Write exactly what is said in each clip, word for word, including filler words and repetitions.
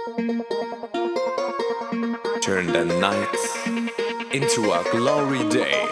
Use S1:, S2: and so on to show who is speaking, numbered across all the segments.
S1: Turn the night into a glory day.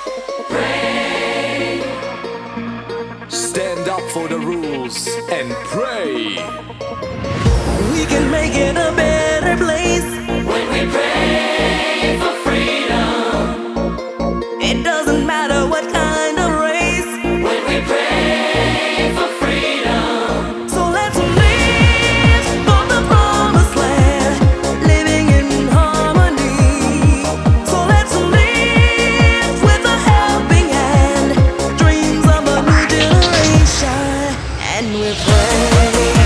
S2: Pray.
S1: Stand up for the rules and pray.
S3: We can make it a better place
S2: When we pray for freedom.
S3: It doesn't matter what kind of race.
S2: When we pray for freedom.
S3: So let's live for the promised land, living in harmony. So let's live with a helping hand, dreams of a new generation, and we pray.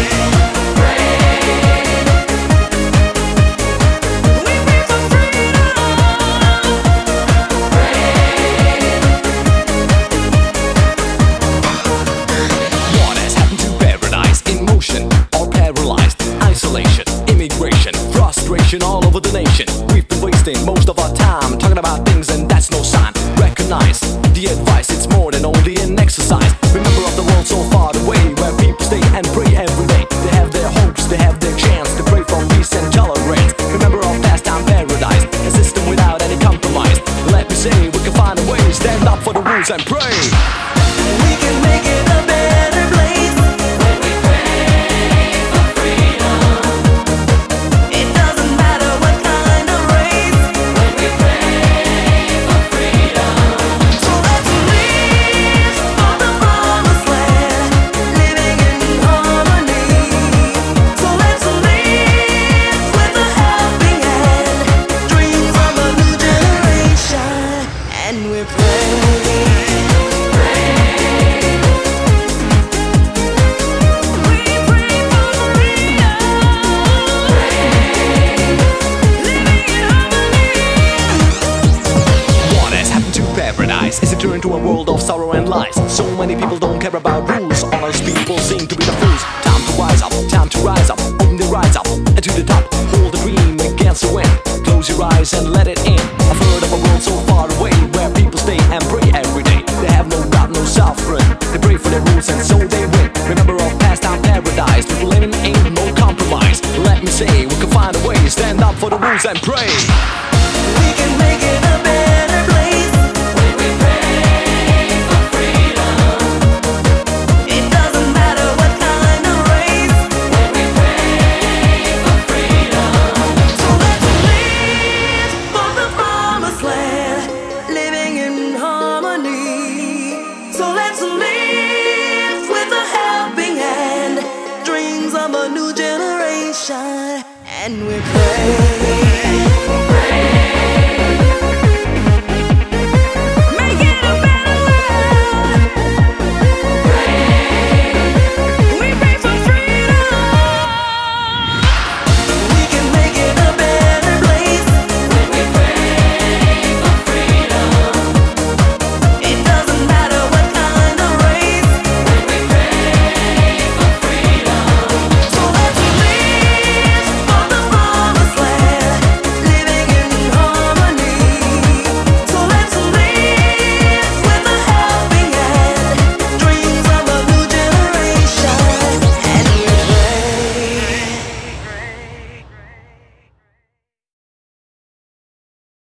S1: All over the nation, we've been wasting most of our time talking about things, and that's no sign. Recognize the advice, it's more than only an exercise. Remember of the world so far away, where people stay and pray every day. They have their hopes, they have their chance to pray for peace and tolerance. Remember of past time paradise, a system without any compromise. Let me say, we can find a way, stand up for the rules and pray.
S3: We can make it a better place
S2: When we pray for freedom.
S3: It doesn't matter what kind of race.
S2: When we pray for freedom.
S3: So let's live for the promised land, living in harmony. So let's live with a helping hand, dreams of a new generation, and we pray.
S1: Is it turned to a world of sorrow and lies? So many people don't care about rules. Honest people seem to be the fools. Time to rise up, time to rise up. Open the rise up and to the top. Hold the dream against the wind. Close your eyes and let it in. I've heard of a world so far away, where people stay and pray every day. They have no doubt, no suffering. They pray for their rules and so they win. Remember of past time paradise. People living ain't no compromise. Let me say, we can find a way. Stand up for the rules and pray.
S3: We can make it a better place
S2: When we pray for freedom.
S3: It doesn't matter what kind of race.
S2: When we pray for freedom.
S3: So let's live for the promised land, living in harmony. So let's live with a helping hand, dreams of a new generation, and we pray.